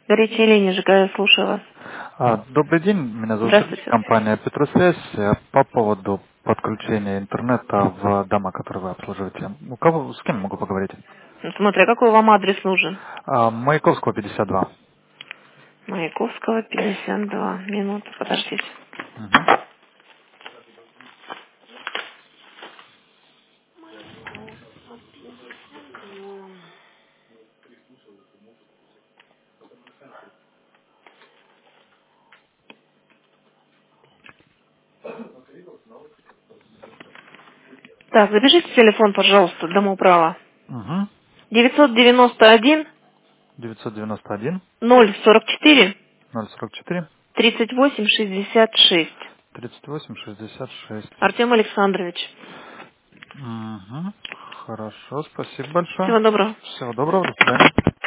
Горячая линия ЖК, слушаю вас. Добрый день, меня зовут Сергей, Здравствуйте. компания Петросвязь. По поводу подключения интернета в дома, которые вы обслуживаете. С кем могу поговорить? Смотря какой вам адрес нужен. Маяковского, 52. Маяковского, 52. Минуту, подождите. Мгм. Так, запишите телефон, пожалуйста, домоуправа. Угу. 991 991 044 044 38 66. 38 66. Артем Александрович. Угу. Хорошо, спасибо большое. Всего доброго. Всего доброго, до свидания.